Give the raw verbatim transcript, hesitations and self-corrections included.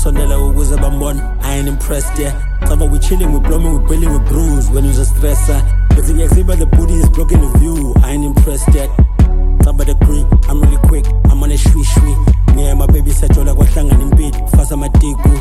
kusondela ukuze bambone. I ain't impressed, yeah. Cover we chilling, we blooming, we billing, we bruise. When you're a stressor, but the exhibit, the booty is blocking the view. I ain't impressed yet. Cover the creek, I'm really quick, I'm on a shwee shwee. Yeah, my baby said, you're like what tongue and beat. Fast on my dick.